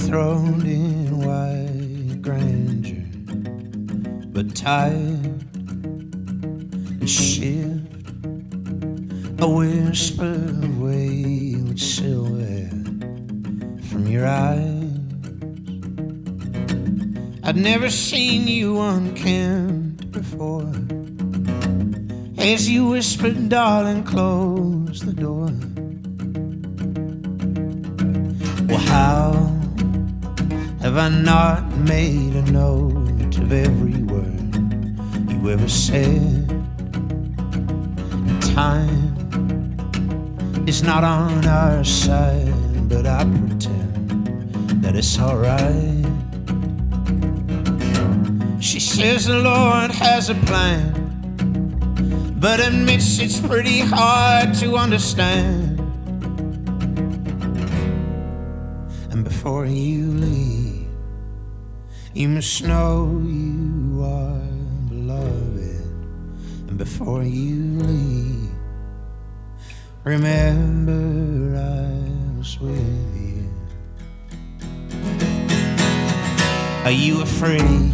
enthroned in white grandeur, but tired and shift, a whisper of wayward silhouette from your eyes. I'd never seen you unkempt before. As you whispered, darling, close the door. Well, how have I not made a note of every word you ever said? Time is not on our side, but I pretend that it's alright. She says the Lord has a plan, but admits it's pretty hard to understand. And before you leave, you must know you are beloved. And before you leave, remember I was with you. Are you afraid?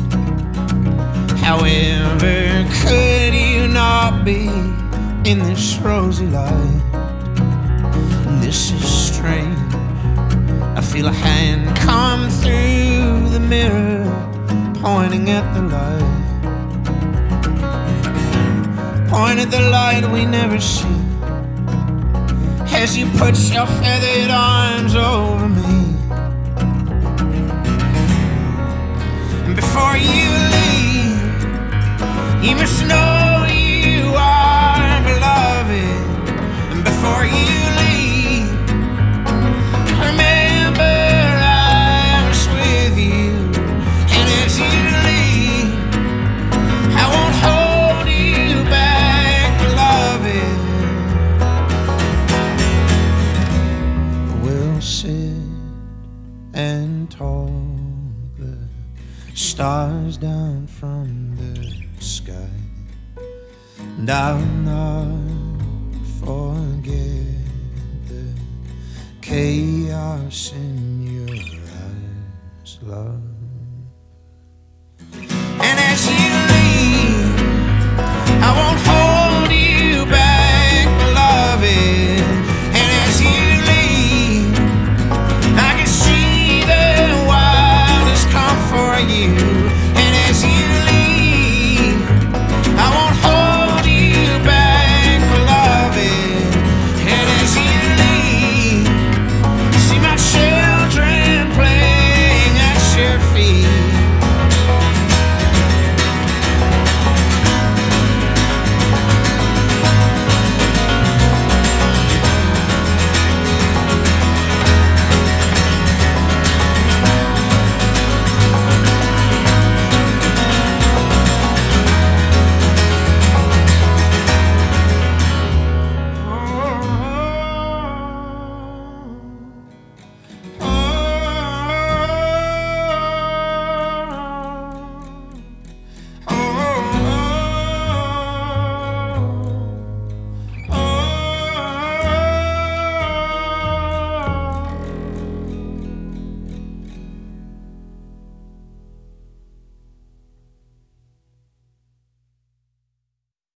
However, could you not be in this rosy light? This is strange. I feel a hand come through the mirror, pointing at the light. Point at the light we never see, as you put your feathered arms over me. And before you leave, you must know you are beloved. And before you leave, remember I was with you. And as you leave, I won't hold you back, beloved. We'll sit and talk the stars down from the sky, and I'll not forget the chaos in your eyes, love.